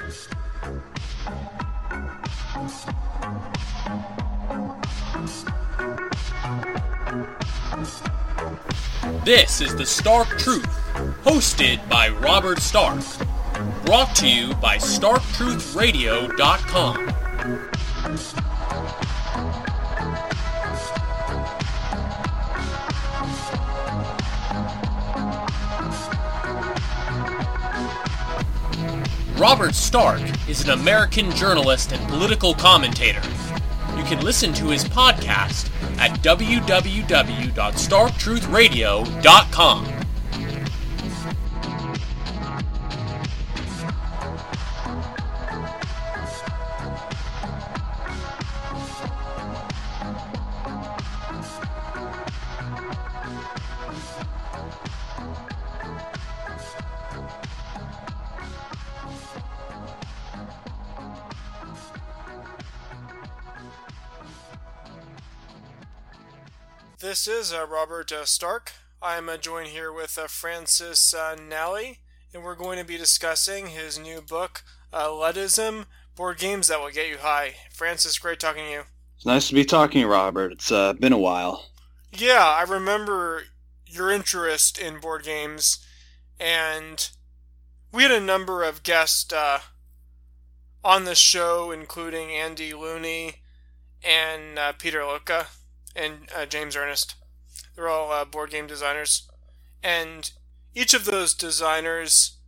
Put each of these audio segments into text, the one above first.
This is The Stark Truth, hosted by Robert Stark. Brought to you by StarkTruthRadio.com. Robert Stark is an American journalist and political commentator. You can listen to his podcast at www.starktruthradio.com. This is Robert Stark. I'm joined here with Francis Nally, and we're going to be discussing his new book, Luddism, Board Games That Will Get You High. Francis, great talking to you. It's nice to be talking, Robert. It's been a while. Yeah, I remember your interest in board games, and we had a number of guests on the show, including Andy Looney and Peter Loca and James Ernest. They're all board game designers. And each of those designers,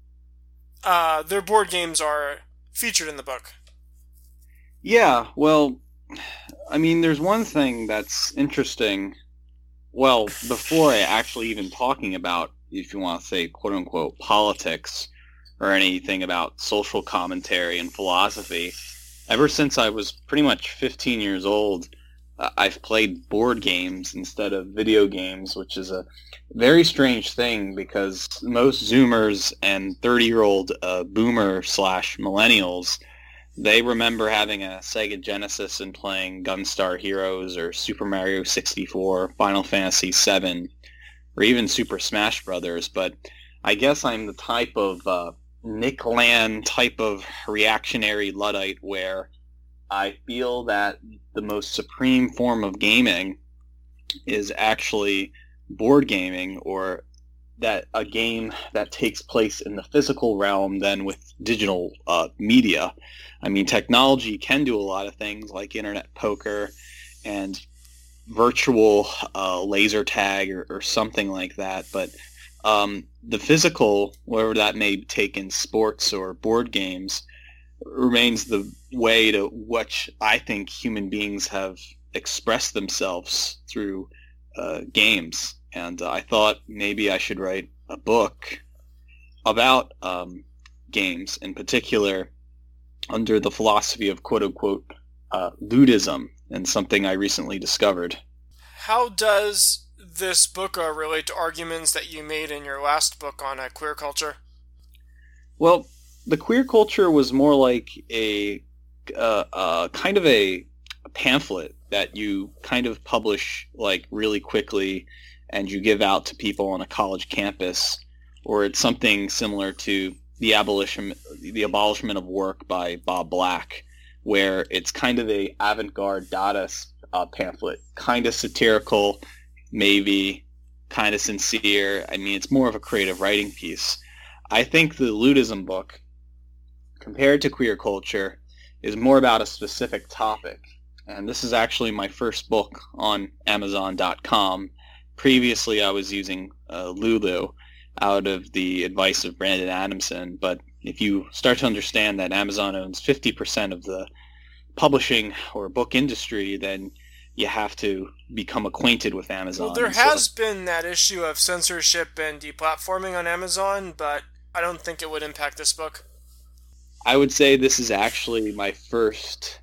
their board games are featured in the book. Yeah, well, I mean, there's one thing that's interesting. Well, before I actually even talking about, if you want to say, quote-unquote, politics or anything about social commentary and philosophy, ever since I was pretty much 15 years old, I've played board games instead of video games, which is a very strange thing because most Zoomers and 30-year-old boomer/millennials, they remember having a Sega Genesis and playing Gunstar Heroes or Super Mario 64, Final Fantasy VII, or even Super Smash Brothers. But I guess I'm the type of Nick Land type of reactionary Luddite where I feel that the most supreme form of gaming is actually board gaming, or that a game that takes place in the physical realm than with digital media. I mean, technology can do a lot of things like internet poker and virtual laser tag or something like that, but the physical, whatever that may take in sports or board games, remains the way to which I think human beings have expressed themselves through games. And I thought maybe I should write a book about games, in particular under the philosophy of quote-unquote Luddism, and something I recently discovered. How does this book relate to arguments that you made in your last book on queer culture? Well, the queer culture was more like a kind of a pamphlet that you kind of publish like really quickly and you give out to people on a college campus, or it's something similar to the abolishment of work by Bob Black, where it's kind of a avant-garde Dadaist pamphlet, kind of satirical, maybe kind of sincere. I mean, it's more of a creative writing piece. I think the Luddism book, compared to queer culture, is more about a specific topic. And this is actually my first book on Amazon.com. Previously, I was using Lulu out of the advice of Brandon Adamson. But if you start to understand that Amazon owns 50% of the publishing or book industry, then you have to become acquainted with Amazon. Well, there has been that issue of censorship and deplatforming on Amazon, but I don't think it would impact this book. I would say this is actually my first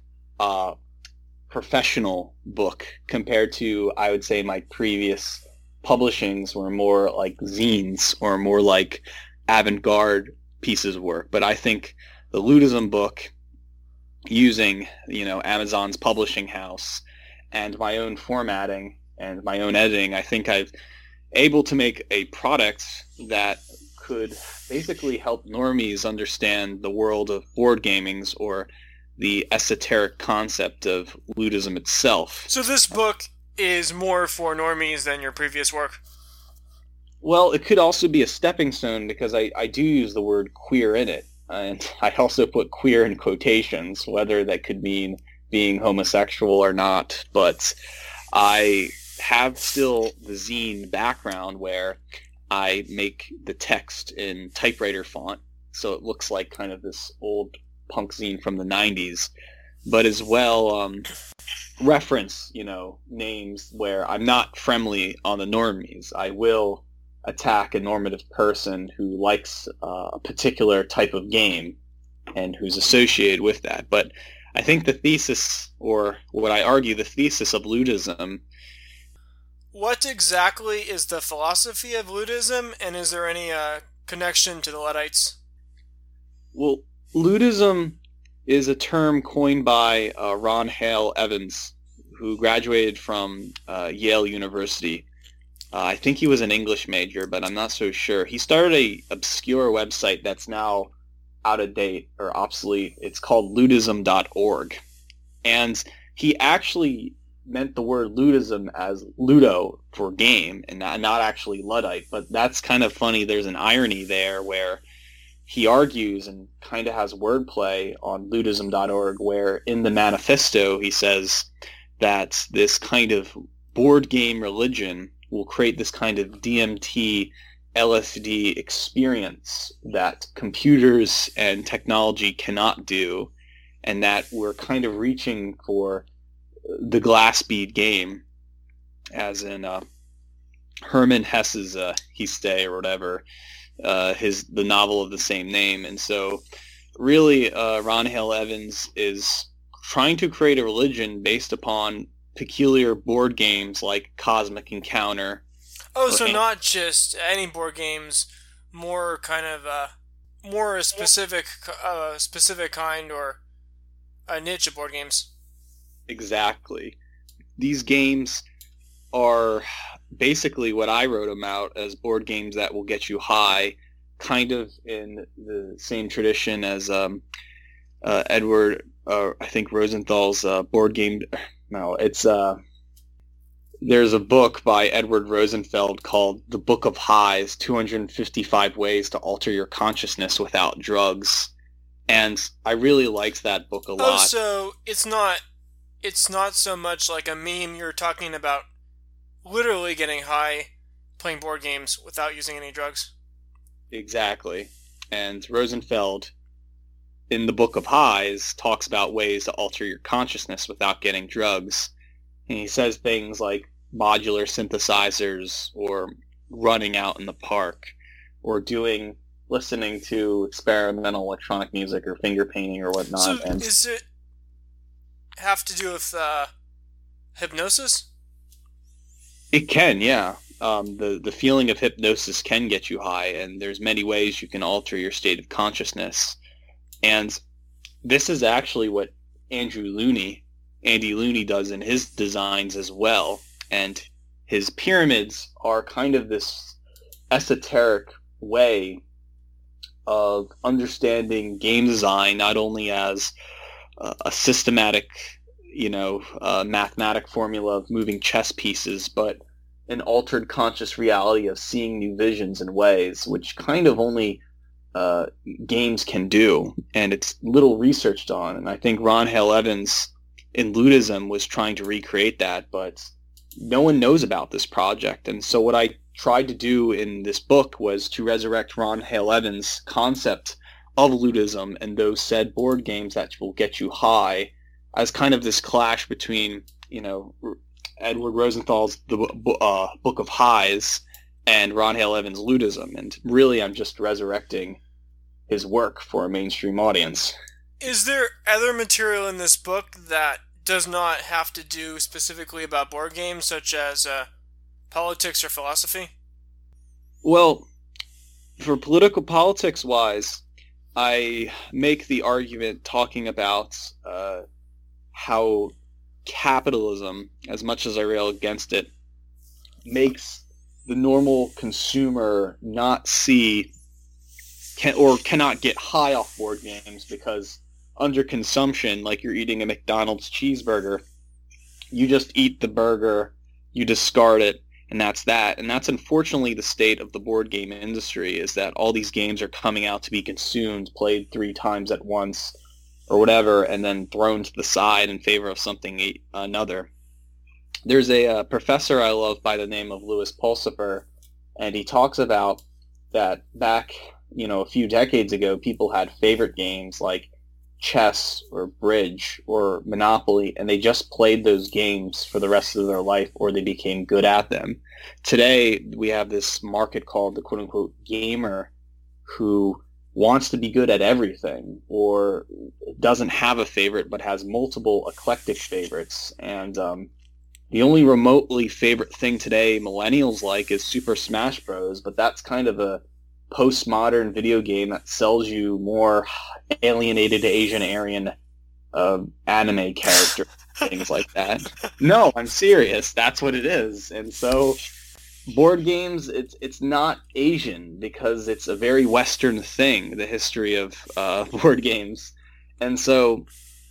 professional book compared to, I would say, my previous publishings were more like zines or more like avant-garde pieces of work. But I think the Luddism book, using, Amazon's publishing house and my own formatting and my own editing, I think I've able to make a product that could basically help normies understand the world of board gamings, or the esoteric concept of ludism itself. So this book is more for normies than your previous work? Well, it could also be a stepping stone, because I do use the word queer in it. And I also put queer in quotations, whether that could mean being homosexual or not. But I have still the zine background where I make the text in typewriter font, so it looks like kind of this old punk zine from the 90s, but as well reference, names where I'm not friendly on the normies. I will attack a normative person who likes a particular type of game and who's associated with that. But I think the thesis, or what I argue, the thesis of ludism. What exactly is the philosophy of ludism, and is there any connection to the Luddites? Well, ludism is a term coined by Ron Hale Evans, who graduated from Yale University. I think he was an English major, but I'm not so sure. He started a obscure website that's now out of date or obsolete. It's called ludism.org. And he actually meant the word ludism as ludo for game, and not actually Luddite. But that's kind of funny. There's an irony there where he argues and kind of has wordplay on ludism.org, where in the manifesto he says that this kind of board game religion will create this kind of DMT, LSD experience that computers and technology cannot do, and that we're kind of reaching for the glass bead game, as in Hermann Hesse's Heste or whatever, the novel of the same name. And so really Ron Hale Evans is trying to create a religion based upon peculiar board games like Cosmic Encounter. Oh, so not just any board games, more kind of more a specific kind, or a niche of board games. Exactly. These games are basically what I wrote them out as board games that will get you high, kind of in the same tradition as Edward, I think Rosenthal's board game. No, it's there's a book by Edward Rosenfeld called The Book of Highs, 255 Ways to Alter Your Consciousness Without Drugs. And I really liked that book a lot. Oh, so it's not so much like a meme. You're talking about literally getting high playing board games without using any drugs. Exactly. And Rosenfeld, in The Book of Highs, talks about ways to alter your consciousness without getting drugs. And he says things like modular synthesizers, or running out in the park, or listening to experimental electronic music, or finger painting, or whatnot. So does it have to do with hypnosis? It can, yeah. The feeling of hypnosis can get you high, and there's many ways you can alter your state of consciousness. And this is actually what Andy Looney does in his designs as well. And his pyramids are kind of this esoteric way of understanding game design, not only as a systematic, mathematic formula of moving chess pieces, but an altered conscious reality of seeing new visions and ways, which kind of only games can do, and it's little researched on. And I think Ron Hale Evans in Ludism was trying to recreate that, but no one knows about this project. And so what I tried to do in this book was to resurrect Ron Hale Evans' concept of Ludism and those said board games that will get you high, as kind of this clash between, Edward Rosenthal's The Book of Highs and Ron Hale Evans' Ludism. And really, I'm just resurrecting his work for a mainstream audience. Is there other material in this book that does not have to do specifically about board games, such as politics or philosophy? Well, for political politics-wise, I make the argument talking about how capitalism, as much as I rail against it, makes the normal consumer not see cannot get high off board games because under consumption, like you're eating a McDonald's cheeseburger, you just eat the burger, you discard it, and that's that. And that's unfortunately the state of the board game industry, is that all these games are coming out to be consumed, played 3 times at once or whatever, and then thrown to the side in favor of something another. There's a professor I love by the name of Louis Pulsipher, and he talks about that back, a few decades ago, people had favorite games like chess or bridge or Monopoly, and they just played those games for the rest of their life, or they became good at them. Today, we have this market called the quote-unquote gamer who wants to be good at everything, or doesn't have a favorite but has multiple eclectic favorites. And the only remotely favorite thing today millennials like is Super Smash Bros., but that's kind of a postmodern video game that sells you more alienated Asian Aryan anime character, things like that. No, I'm serious. That's what it is. And so board games, it's not Asian because it's a very Western thing, the history of board games. And so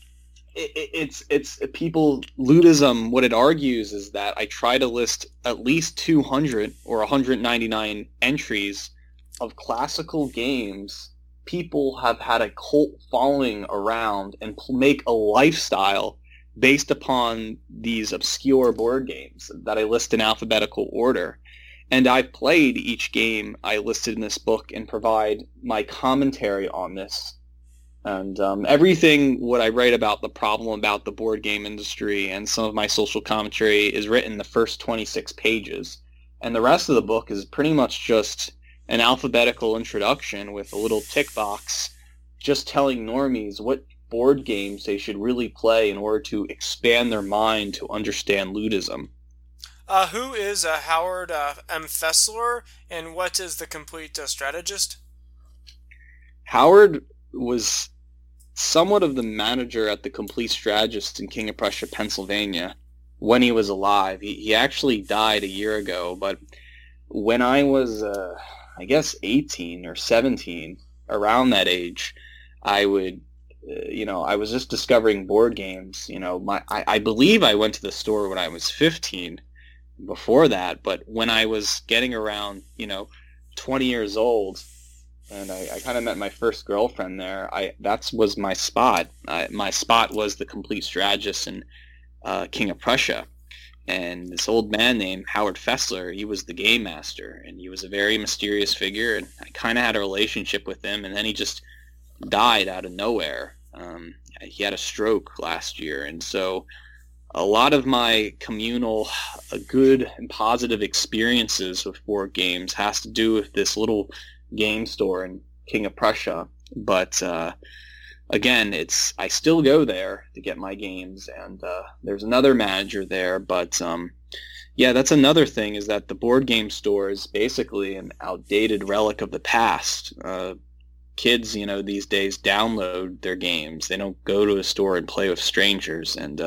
it's people, Ludism, what it argues is that I try to list at least 200 or 199 entries of classical games people have had a cult following around and make a lifestyle based upon these obscure board games that I list in alphabetical order. And I've played each game I listed in this book and provide my commentary on this. And everything what I write about the problem about the board game industry and some of my social commentary is written in the first 26 pages. And the rest of the book is pretty much just an alphabetical introduction with a little tick box just telling normies what board games they should really play in order to expand their mind to understand Ludism. Who is Howard M. Fessler, and what is the Complete Strategist? Howard was somewhat of the manager at the Complete Strategist in King of Prussia, Pennsylvania, when he was alive. He actually died a year ago, but when I was, 18 or 17, around that age, I would, I was just discovering board games. I believe I went to the store when I was 15 before that, but when I was getting around, 20 years old, and I kind of met my first girlfriend there, that was my spot. My spot was the Complete Strategist in King of Prussia. And this old man named Howard Fessler, he was the game master, and he was a very mysterious figure, and I kind of had a relationship with him, and then he just died out of nowhere. He had a stroke last year, and so a lot of my communal, good and positive experiences with board games has to do with this little game store in King of Prussia. But again, I still go there to get my games, and there's another manager there. But that's another thing, is that the board game store is basically an outdated relic of the past. Kids, these days download their games. They don't go to a store and play with strangers. And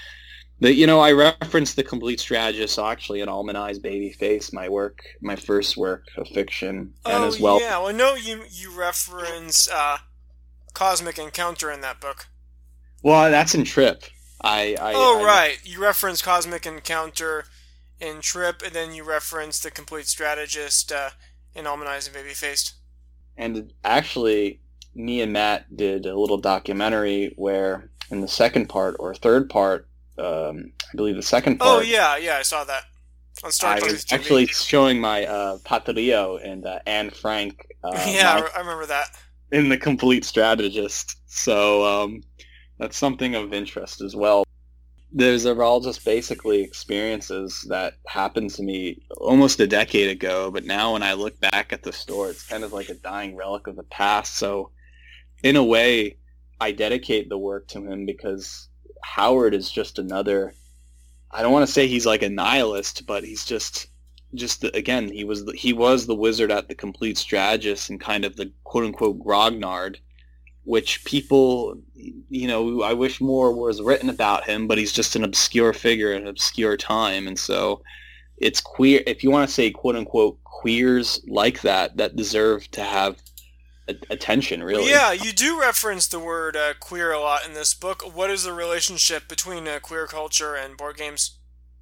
I referenced the Complete Strategist actually in Almanize Babyface, my first work of fiction, and as well. Yeah, well, no, you reference Cosmic Encounter in that book. Well, that's in Trip. Right. You reference Cosmic Encounter in Trip, and then you reference the Complete Strategist in Almanize Babyface. And actually, me and Matt did a little documentary where, in the second part or third part, I believe the second part. Oh yeah, I saw that on Star Trek. I was actually showing my Patrio and Anne Frank. I remember that. In the Complete Strategist. So that's something of interest as well. Those are all just basically experiences that happened to me almost a decade ago, but now when I look back at the store, it's kind of like a dying relic of the past. So in a way, I dedicate the work to him because Howard is just another, I don't want to say he's like a nihilist, but he's just again, he was the wizard at the Complete Strategist and kind of the quote-unquote grognard, which people, I wish more was written about him, but he's just an obscure figure in an obscure time. And so it's queer, if you want to say quote-unquote queers like that deserve to have attention, really. Yeah, you do reference the word queer a lot in this book. What is the relationship between queer culture and board games?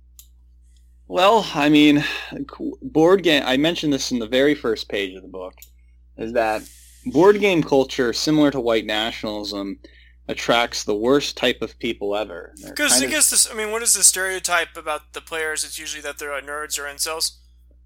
Well, I mean, board game. I mentioned this in the very first page of the book, is that board game culture, similar to white nationalism, attracts the worst type of people ever. Because I guess this. I mean, what is the stereotype about the players? It's usually that they're nerds or incels.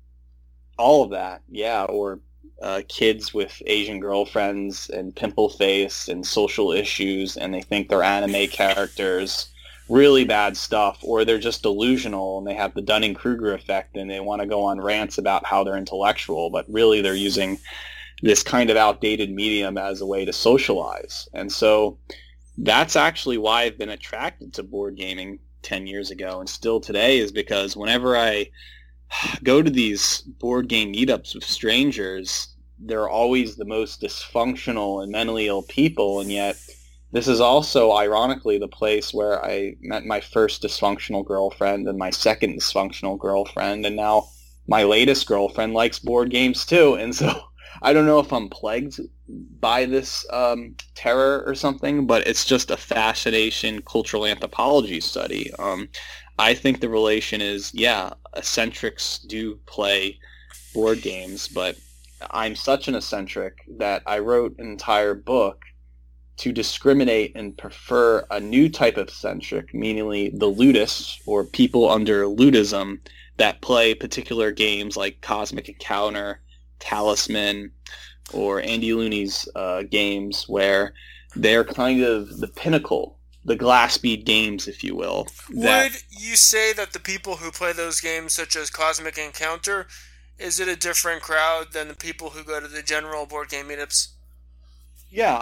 All of that, yeah, or kids with Asian girlfriends and pimple face and social issues, and they think they're anime characters. Really bad stuff, or they're just delusional and they have the Dunning-Kruger effect and they want to go on rants about how they're intellectual, but really they're using this kind of outdated medium as a way to socialize. And so that's actually why I've been attracted to board gaming 10 years ago and still today, is because whenever I go to these board game meetups with strangers, they're always the most dysfunctional and mentally ill people, and yet this is also, ironically, the place where I met my first dysfunctional girlfriend and my second dysfunctional girlfriend, and now my latest girlfriend likes board games too. And so I don't know if I'm plagued by this terror or something, but it's just a fascination cultural anthropology study. I think the relation is, yeah, eccentrics do play board games, but I'm such an eccentric that I wrote an entire book to discriminate and prefer a new type of eccentric, meaning the ludists, or people under ludism, that play particular games like Cosmic Encounter, Talisman, or Andy Looney's games, where they're kind of the pinnacle, the glass bead games, if you will. Would you say that the people who play those games, such as Cosmic Encounter, is it a different crowd than the people who go to the general board game meetups? Yeah,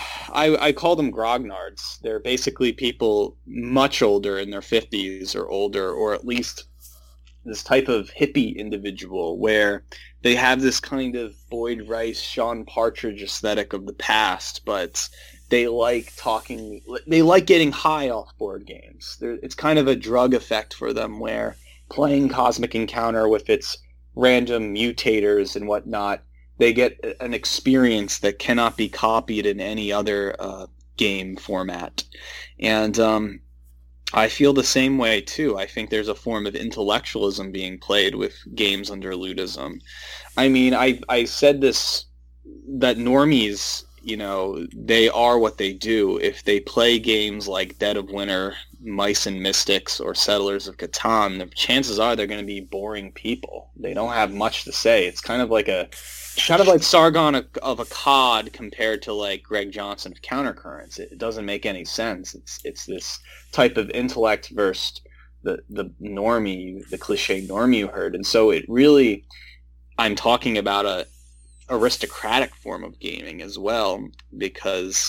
I call them grognards. They're basically people much older, in their 50s or older, or at least this type of hippie individual where they have this kind of Boyd Rice, Sean Partridge aesthetic of the past, but they like getting high off board games. It's kind of a drug effect for them, where playing Cosmic Encounter with its random mutators and whatnot, they get an experience that cannot be copied in any other game format. And I feel the same way, too. I think there's a form of intellectualism being played with games under ludism. I mean, I said this, that normies, they are what they do. If they play games like Dead of Winter, Mice and Mystics, or Settlers of Catan, the chances are they're going to be boring people. They don't have much to say. It's kind of like Sargon of Akkad compared to like Greg Johnson of Countercurrents. It doesn't make any sense. It's this type of intellect versus the normie, the cliche normie you heard. And so it really, I'm talking about a aristocratic form of gaming as well, because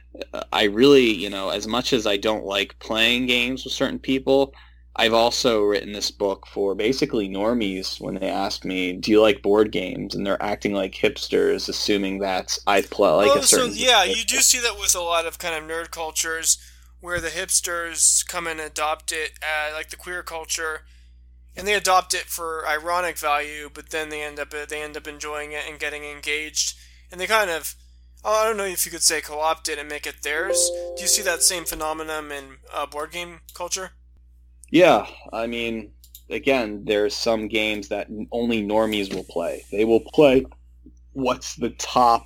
I really, as much as I don't like playing games with certain people, I've also written this book for basically normies when they ask me, do you like board games? And they're acting like hipsters, assuming that I play like a certain... So yeah, you do see that with a lot of kind of nerd cultures where the hipsters come and adopt it, like the queer culture, and they adopt it for ironic value, but then they end up enjoying it and getting engaged, and they kind of, I don't know if you could say co-opt it and make it theirs. Do you see that same phenomenon in board game culture? Yeah, I mean, again, there's some games that only normies will play. They will play what's the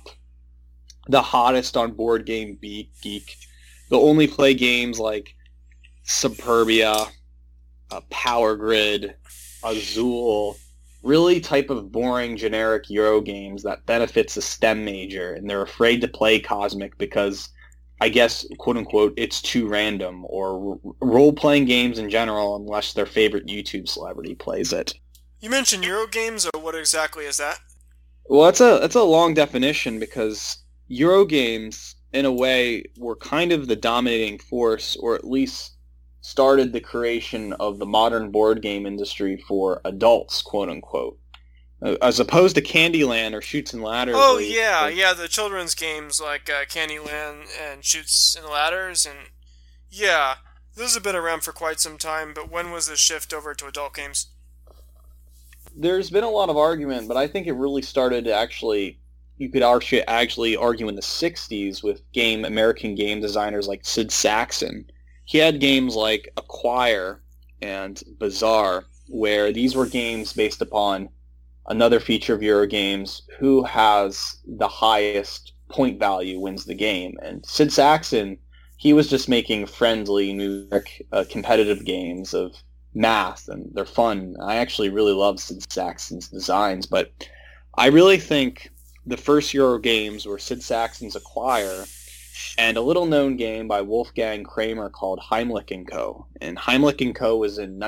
hottest on Board Game Geek. They'll only play games like Suburbia, Power Grid, Azul, really type of boring generic Euro games that benefits a STEM major, and they're afraid to play Cosmic because, I guess, quote-unquote, it's too random, or role-playing games in general, unless their favorite YouTube celebrity plays it. You mentioned Euro games, or what exactly is that? Well, that's a long definition, because Euro games, in a way, were kind of the dominating force, or at least started the creation of the modern board game industry for adults, quote-unquote. As opposed to Candyland or Chutes and Ladders. Oh, yeah, the children's games like Candyland and Chutes and Ladders, and yeah, those have been around for quite some time, but when was the shift over to adult games? There's been a lot of argument, but I think it really started to actually you could actually argue in the 60s with American game designers like Sid Sackson. He had games like Acquire and Bazaar, where these were games based upon another feature of Eurogames: who has the highest point value wins the game. And Sid Sackson, he was just making friendly, numeric, competitive games of math, and they're fun. I actually really love Sid Sackson's designs, but I really think the first Euro games were Sid Sackson's Acquire and a little-known game by Wolfgang Kramer called Heimlich & Co. And Heimlich & Co. was in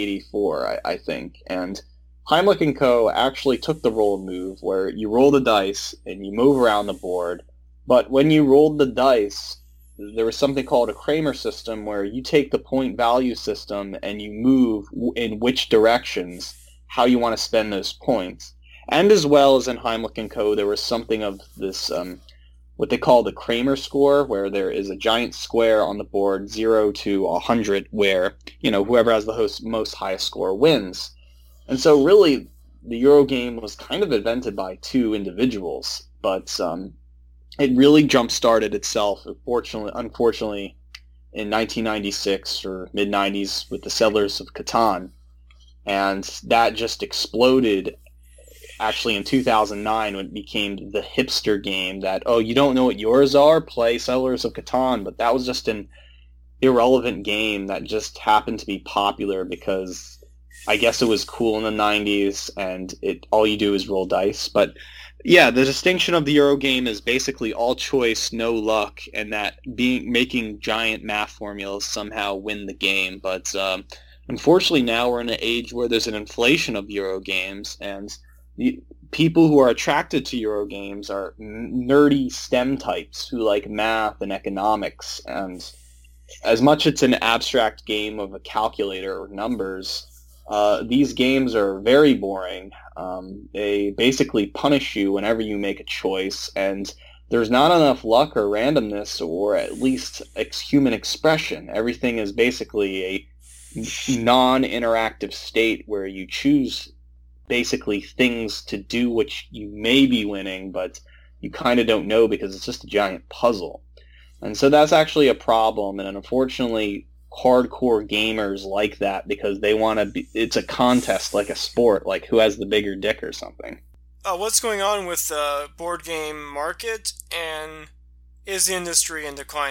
1984, I think. And Heimlich & Co. actually took the roll move where you roll the dice and you move around the board. But when you rolled the dice, there was something called a Kramer system where you take the point value system and you move in which directions, how you want to spend those points. And as well as in Heimlich & Co., there was something of this, what they call the Kramer score, where there is a giant square on the board, 0 to 100, where, whoever has the most highest score wins. And so really, the Eurogame was kind of invented by two individuals, but it really jump-started itself, unfortunately, in 1996 or mid-90s with the Settlers of Catan. And that just exploded actually in 2009 when it became the hipster game that, oh, you don't know what yours are? Play Settlers of Catan. But that was just an irrelevant game that just happened to be popular because I guess it was cool in the 90s and all you do is roll dice. But yeah, the distinction of the Eurogame is basically all choice, no luck, and that making giant math formulas somehow win the game. But unfortunately now we're in an age where there's an inflation of Eurogames, and the people who are attracted to Eurogames are nerdy STEM types who like math and economics. And as much it's an abstract game of a calculator or numbers, these games are very boring. They basically punish you whenever you make a choice, and there's not enough luck or randomness or at least human expression. Everything is basically a non-interactive state where you choose basically things to do which you may be winning, but you kind of don't know because it's just a giant puzzle. And so that's actually a problem, and unfortunately hardcore gamers like that because they want to be, it's a contest, like a sport, like who has the bigger dick or something. What's going on with the board game market, and is the industry in decline?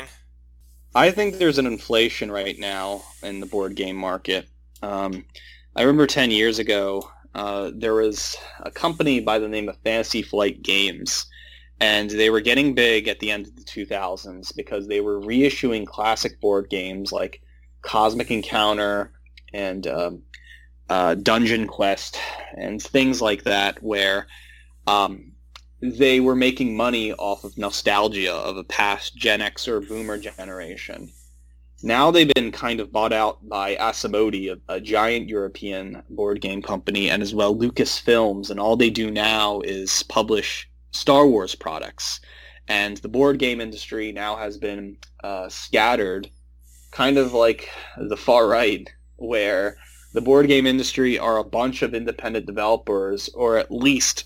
I think there's an inflation right now in the board game market. I remember 10 years ago, there was a company by the name of Fantasy Flight Games, and they were getting big at the end of the 2000s because they were reissuing classic board games like Cosmic Encounter and Dungeon Quest and things like that, where they were making money off of nostalgia of a past Gen X or Boomer generation. Now they've been kind of bought out by Asmodee, a giant European board game company, and as well Lucasfilms, and all they do now is publish Star Wars products. And the board game industry now has been scattered, kind of like the far right, where the board game industry are a bunch of independent developers, or at least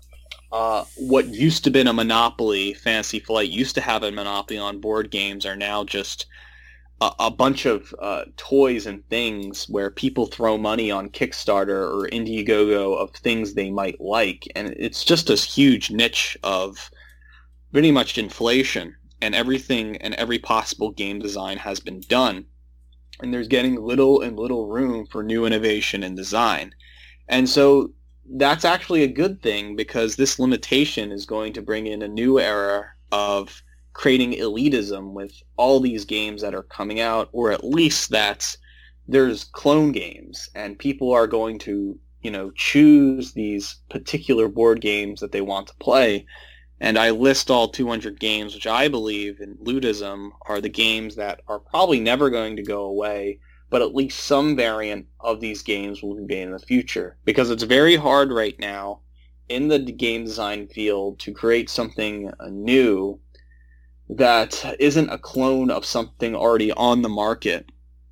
what used to have been a monopoly. Fantasy Flight used to have a monopoly on board games, are now just a bunch of toys and things where people throw money on Kickstarter or Indiegogo of things they might like. And it's just this huge niche of pretty much inflation, and everything and every possible game design has been done. And there's getting little and little room for new innovation and design. And so that's actually a good thing, because this limitation is going to bring in a new era of creating elitism with all these games that are coming out, or at least that there's clone games, and people are going to, choose these particular board games that they want to play. And I list all 200 games, which I believe in elitism are the games that are probably never going to go away, but at least some variant of these games will be in the future. Because it's very hard right now in the game design field to create something new that isn't a clone of something already on the market,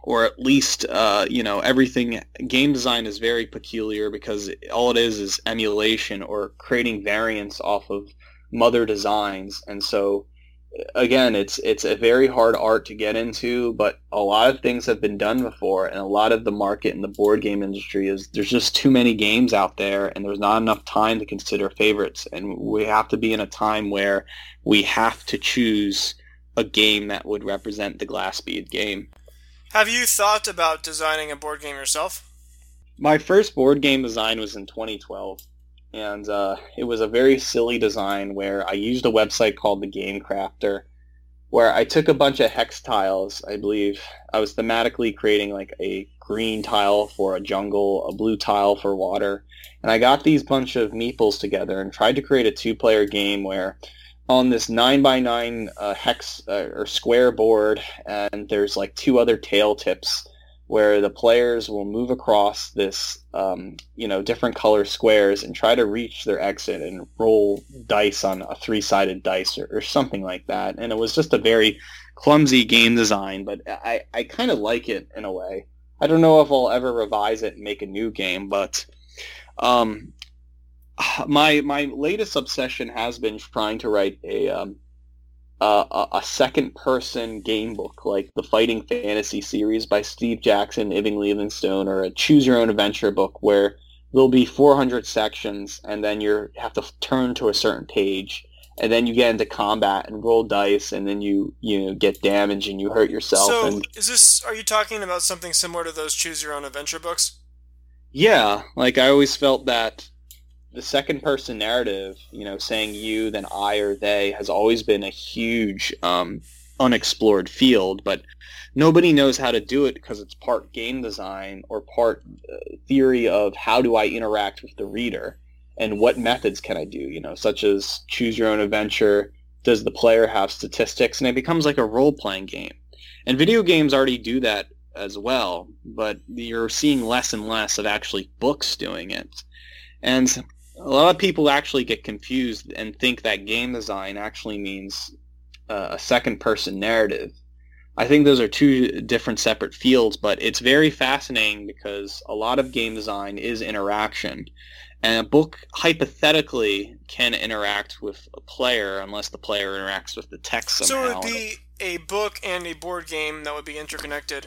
or at least, everything. Game design is very peculiar because all it is emulation or creating variants off of mother designs. And so, again, it's a very hard art to get into, but a lot of things have been done before, and a lot of the market in the board game industry is there's just too many games out there, and there's not enough time to consider favorites, and we have to be in a time where we have to choose a game that would represent the Glassbead game. Have you thought about designing a board game yourself? My first board game design was in 2012. And it was a very silly design where I used a website called The Game Crafter, where I took a bunch of hex tiles, I believe. I was thematically creating like a green tile for a jungle, a blue tile for water. And I got these bunch of meeples together and tried to create a two-player game where on this 9x9 hex or square board, and there's like two other tail tips where the players will move across this, different color squares and try to reach their exit and roll dice on a three-sided dice or something like that. And it was just a very clumsy game design, but I kind of like it in a way. I don't know if I'll ever revise it and make a new game, but my latest obsession has been trying to write a second-person game book, like the Fighting Fantasy series by Steve Jackson, Irving Livingstone, or a choose-your-own-adventure book where there'll be 400 sections, and then you have to turn to a certain page, and then you get into combat and roll dice, and then you get damage and you hurt yourself. So, are you talking about something similar to those choose-your-own-adventure books? Yeah, like I always felt that the second-person narrative, saying you, then I or they, has always been a huge unexplored field, but nobody knows how to do it because it's part game design or part theory of how do I interact with the reader and what methods can I do, such as choose your own adventure, does the player have statistics, and it becomes like a role-playing game. And video games already do that as well, but you're seeing less and less of actually books doing it. And a lot of people actually get confused and think that game design actually means a second-person narrative. I think those are two different separate fields, but it's very fascinating because a lot of game design is interaction. And a book, hypothetically, can interact with a player unless the player interacts with the text somehow. So it would be a book and a board game that would be interconnected?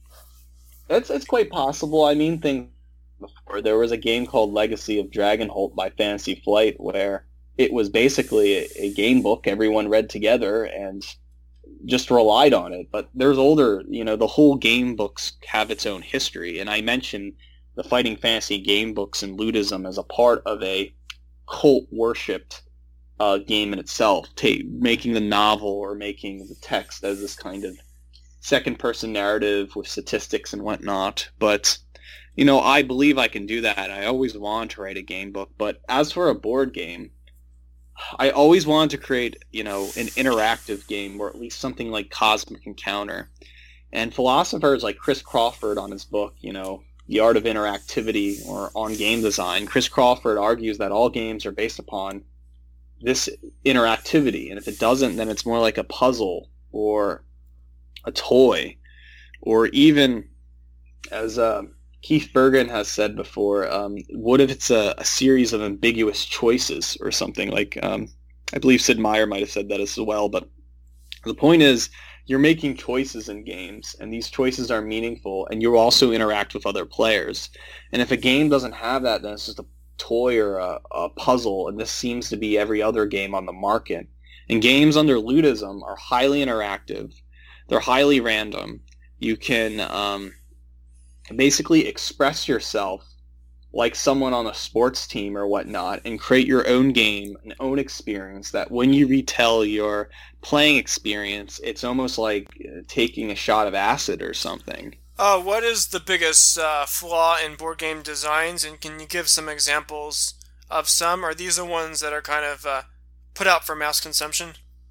It's quite possible. I mean, before. There was a game called Legacy of Dragonholt by Fantasy Flight where it was basically a game book everyone read together and just relied on it. But there's older, the whole game books have its own history. And I mentioned the Fighting Fantasy game books and Ludism as a part of a cult-worshipped game in itself, making the novel or making the text as this kind of second-person narrative with statistics and whatnot. But I believe I can do that. I always wanted to write a game book. But as for a board game, I always wanted to create, an interactive game or at least something like Cosmic Encounter. And philosophers like Chris Crawford on his book, The Art of Interactivity or on Game Design, Chris Crawford argues that all games are based upon this interactivity. And if it doesn't, then it's more like a puzzle or a toy. Or even, as Keith Bergen has said before, what if it's a series of ambiguous choices or something? Like, I believe Sid Meier might have said that as well. But the point is, you're making choices in games, and these choices are meaningful, and you also interact with other players. And if a game doesn't have that, then it's just a toy or a puzzle, and this seems to be every other game on the market. And games under Ludism are highly interactive. They're highly random. You can basically express yourself like someone on a sports team or whatnot and create your own game, an own experience that when you retell your playing experience, it's almost like taking a shot of acid or something. What is the biggest flaw in board game designs, and can you give some examples of some? Are these the ones that are kind of put out for mass consumption?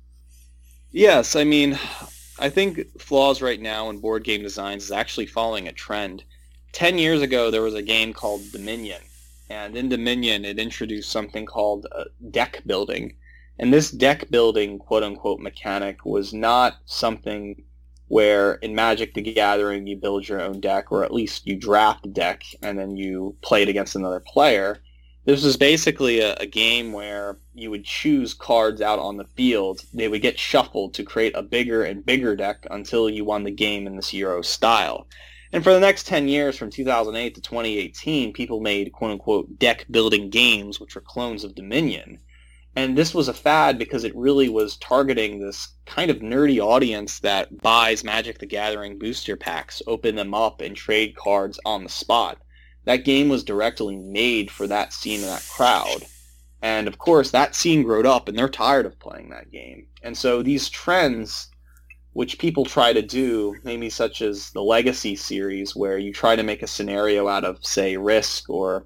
Yes, I mean, I think flaws right now in board game designs is actually following a trend. 10 years ago, there was a game called Dominion, and in Dominion, it introduced something called deck building. And this deck building, quote-unquote, mechanic was not something where in Magic the Gathering you build your own deck, or at least you draft a deck and then you play it against another player. This was basically a game where you would choose cards out on the field. They would get shuffled to create a bigger and bigger deck until you won the game in this Euro style. And for the next 10 years, from 2008 to 2018, people made quote-unquote deck-building games, which were clones of Dominion. And this was a fad because it really was targeting this kind of nerdy audience that buys Magic the Gathering booster packs, open them up, and trade cards on the spot. That game was directly made for that scene and that crowd. And of course, that scene growed up, and they're tired of playing that game. And so these trends, which people try to do, maybe such as the Legacy series, where you try to make a scenario out of, say, Risk or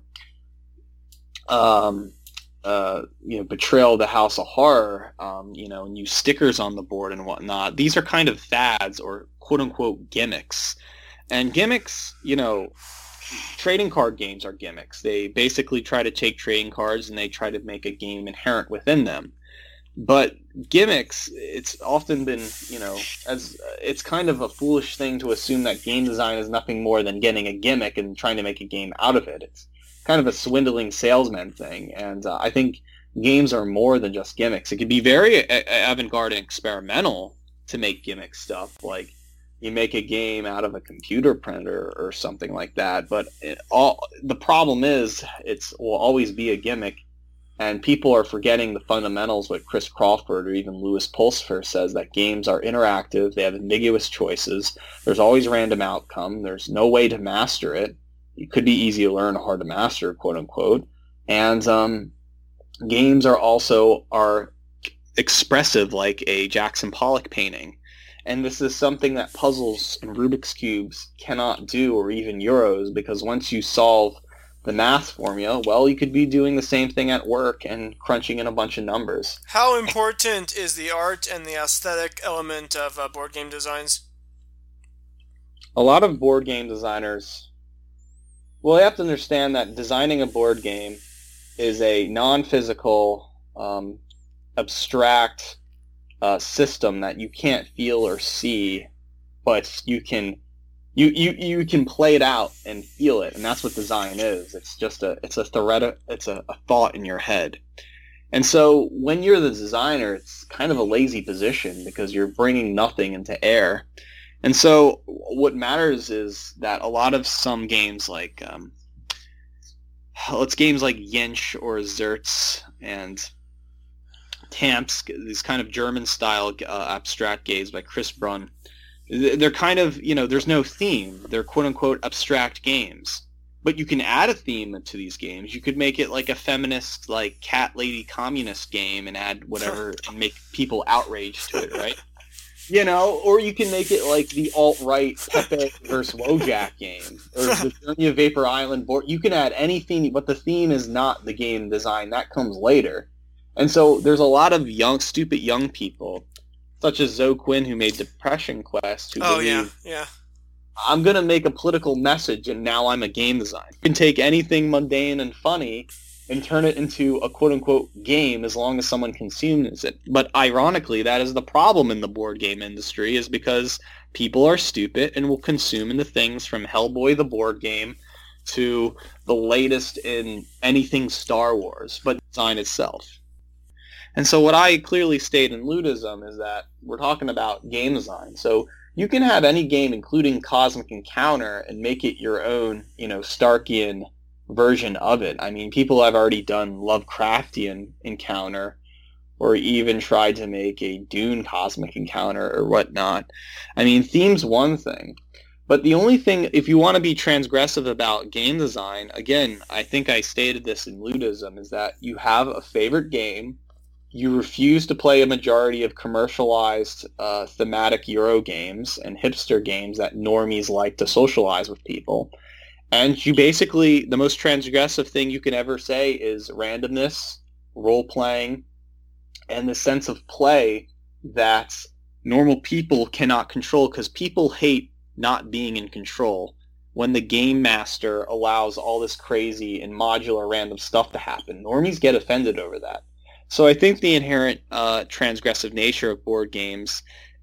Betrayal of the House of Horror, and use stickers on the board and whatnot. These are kind of fads or quote-unquote gimmicks. And gimmicks, trading card games are gimmicks. They basically try to take trading cards and they try to make a game inherent within them. But gimmicks, it's often been, it's kind of a foolish thing to assume that game design is nothing more than getting a gimmick and trying to make a game out of it. It's kind of a swindling salesman thing. And I think games are more than just gimmicks. It could be very avant-garde and experimental to make gimmick stuff, like you make a game out of a computer printer or something like that. But the problem is it will always be a gimmick, and people are forgetting the fundamentals, what Chris Crawford or even Louis Pulsfer says, that games are interactive, they have ambiguous choices, there's always random outcome, there's no way to master it. It could be easy to learn, hard to master, quote unquote. And games are expressive, like a Jackson Pollock painting. And this is something that puzzles and Rubik's Cubes cannot do, or even Euros, because once you solve the math formula, well, you could be doing the same thing at work and crunching in a bunch of numbers. How important is the art and the aesthetic element of board game designs? A lot of board game designers, well, you have to understand that designing a board game is a non-physical, abstract system that you can't feel or see, but you can play it out and feel it, and that's what design is. It's a thought in your head. And so when you're the designer, it's kind of a lazy position because you're bringing nothing into air. And so what matters is that a lot of some games like games like Yinch or Zertz and Tamps, these kind of German-style abstract games by Chris Brunn, they're kind of, there's no theme. They're quote-unquote abstract games. But you can add a theme to these games. You could make it like a feminist, like cat lady communist game and add whatever and make people outraged to it, right? Or you can make it like the alt-right Pepe versus Wojak game, or the Journey of Vapor Island board. You can add any theme, but the theme is not the game design. That comes later. And so there's a lot of stupid young people, such as Zoe Quinn, who made Depression Quest, who believe, I'm going to make a political message and now I'm a game designer. You can take anything mundane and funny and turn it into a quote-unquote game as long as someone consumes it. But ironically, that is the problem in the board game industry, is because people are stupid and will consume into things from Hellboy the board game to the latest in anything Star Wars, but design itself. And so what I clearly state in Ludism is that we're talking about game design. So you can have any game, including Cosmic Encounter, and make it your own, Starkian version of it. I mean, people have already done Lovecraftian Encounter, or even tried to make a Dune Cosmic Encounter or whatnot. I mean, theme's one thing. But the only thing, if you want to be transgressive about game design, again, I think I stated this in Ludism, is that you have a favorite game, you refuse to play a majority of commercialized thematic Euro games and hipster games that normies like to socialize with people. And you basically, the most transgressive thing you can ever say is randomness, role-playing, and the sense of play that normal people cannot control, because people hate not being in control when the game master allows all this crazy and modular random stuff to happen. Normies get offended over that. So I think the inherent transgressive nature of board games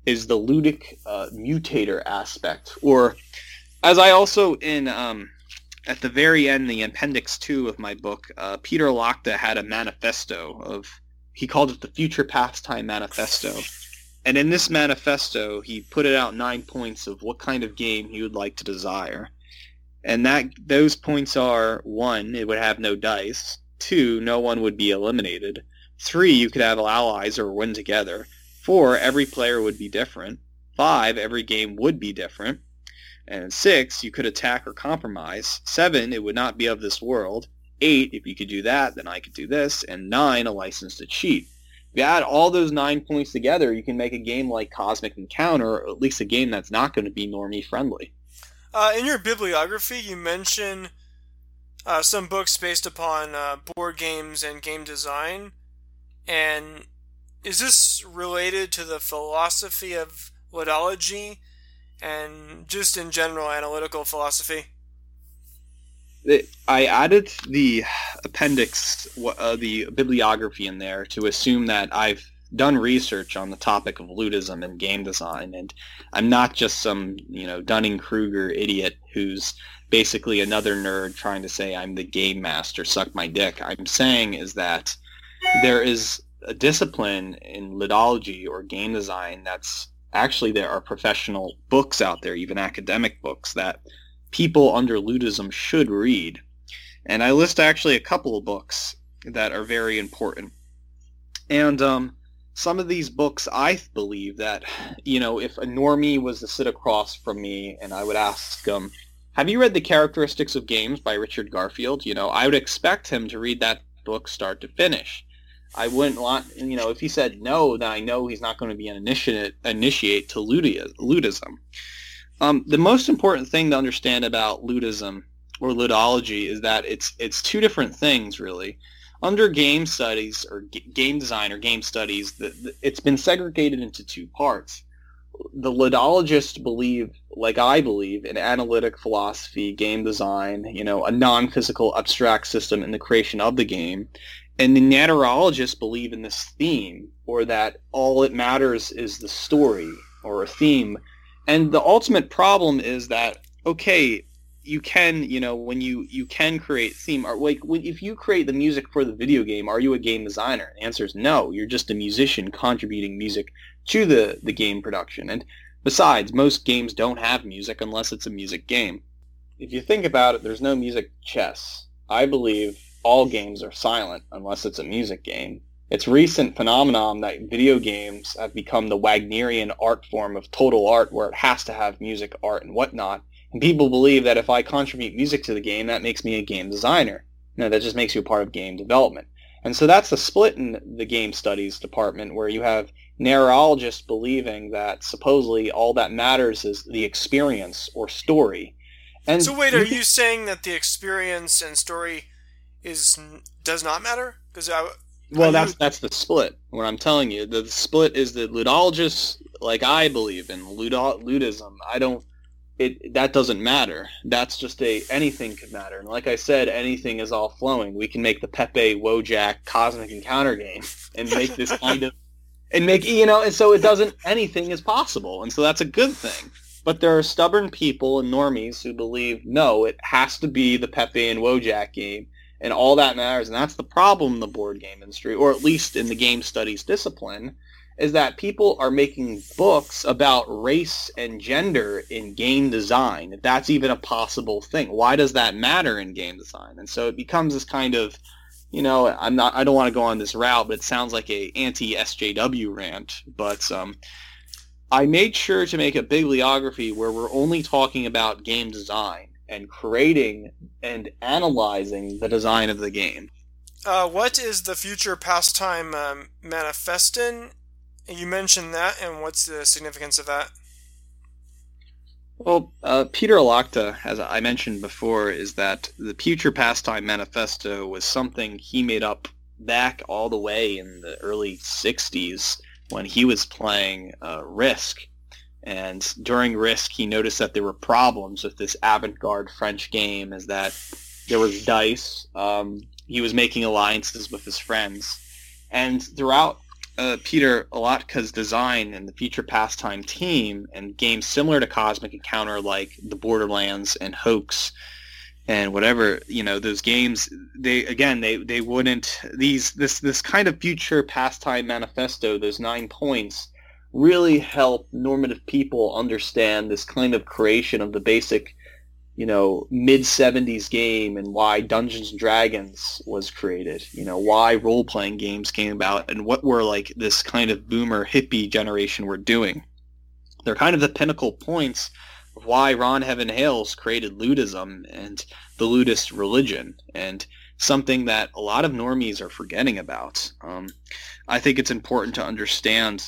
is the ludic mutator aspect. Or, as I also at the very end, the appendix 2 of my book, Peter Lochta had a manifesto he called it the Future Pastime Manifesto. And in this manifesto, he put it out 9 points of what kind of game he would like to desire. And those points are: 1, it would have no dice; 2, no one would be eliminated; 3, you could have allies or win together; 4, every player would be different; 5, every game would be different; and 6, you could attack or compromise; 7, it would not be of this world; 8, if you could do that, then I could do this; and 9, a license to cheat. If you add all those 9 points together, you can make a game like Cosmic Encounter, or at least a game that's not going to be normie friendly. In your bibliography, you mention some books based upon board games and game design. And is this related to the philosophy of ludology and just in general analytical philosophy? I added the appendix, the bibliography in there to assume that I've done research on the topic of ludism and game design, and I'm not just some, Dunning-Kruger idiot who's basically another nerd trying to say I'm the game master, suck my dick. I'm saying is that there is a discipline in ludology or game design that's actually, there are professional books out there, even academic books, that people under ludism should read. And I list actually a couple of books that are very important. And some of these books, I believe that, if a normie was to sit across from me and I would ask him, have you read The Characteristics of Games by Richard Garfield? I would expect him to read that book start to finish. I wouldn't want, if he said no, then I know he's not going to be an initiate to ludism. The most important thing to understand about ludism or ludology is that it's two different things, really. Under game studies or game design or game studies, it's been segregated into two parts. The ludologists believe, like I believe, in analytic philosophy, game design, a non-physical abstract system in the creation of the game. And the naturologists believe in this theme, or that all it matters is the story or a theme. And the ultimate problem is that, okay, you can, when you can create theme, or if you create the music for the video game, are you a game designer? The answer is no. You're just a musician contributing music to the game production. And besides, most games don't have music unless it's a music game. If you think about it, there's no music chess. I believe all games are silent unless it's a music game. It's recent phenomenon that video games have become the Wagnerian art form of total art, where it has to have music, art, and whatnot. And people believe that if I contribute music to the game, that makes me a game designer. No, that just makes you a part of game development. And so that's the split in the game studies department, where you have narrologists believing that supposedly all that matters is the experience or story. And so wait, are you saying that the experience and story does not matter? Well, that's the split. What I'm telling you, the split is that ludologists, like I believe in ludism, that doesn't matter. That's just anything could matter. And like I said, anything is all flowing. We can make the Pepe Wojak Cosmic Encounter game and make this kind of, and so it doesn't, anything is possible. And so that's a good thing. But there are stubborn people and normies who believe, no, it has to be the Pepe and Wojak game. And all that matters, and that's the problem in the board game industry, or at least in the game studies discipline, is that people are making books about race and gender in game design, if that's even a possible thing. Why does that matter in game design? And so it becomes this kind of, I don't want to go on this route, but it sounds like a anti-SJW rant, but I made sure to make a bibliography where we're only talking about game design and creating and analyzing the design of the game. What is the Future Pastime Manifestin? You mentioned that, and what's the significance of that? Well, Peter Lochta, as I mentioned before, is that the Future Pastime Manifesto was something he made up back all the way in the early 60s when he was playing Risk. And during Risk, he noticed that there were problems with this avant-garde French game, is that there was dice. He was making alliances with his friends. And throughout Peter Olotka's design and the Future Pastime team and games similar to Cosmic Encounter like the Borderlands and Hoax and whatever, those games, they wouldn't, this kind of Future Pastime Manifesto, those 9 points, really help normative people understand this kind of creation of the basic, mid-70s game and why Dungeons & Dragons was created, why role-playing games came about and what we're like this kind of boomer hippie generation were doing. They're kind of the pinnacle points of why Ron Heaven Hales created Ludism and the Ludist religion, and something that a lot of normies are forgetting about. I think it's important to understand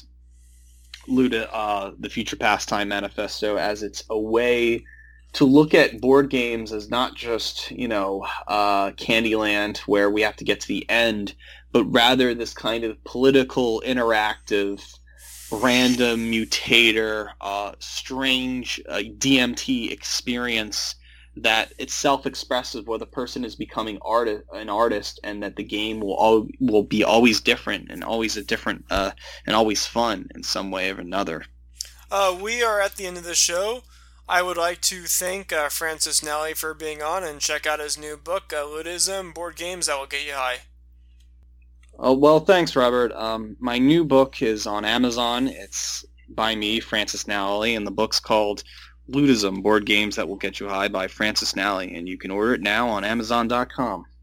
the Future Pastime Manifesto as it's a way to look at board games as not just, Candyland where we have to get to the end, but rather this kind of political, interactive, random mutator, strange DMT experience that it's self-expressive where the person is becoming an artist and that the game will be always different and always a different and always fun in some way or another. We are at the end of the show. I would like to thank Francis Nally for being on and check out his new book, Ludism, Board Games That Will Get You High. Well, thanks, Robert. My new book is on Amazon. It's by me, Francis Nally, and the book's called Ludism, Board Games That Will Get You High by Francis Nally, and you can order it now on Amazon.com.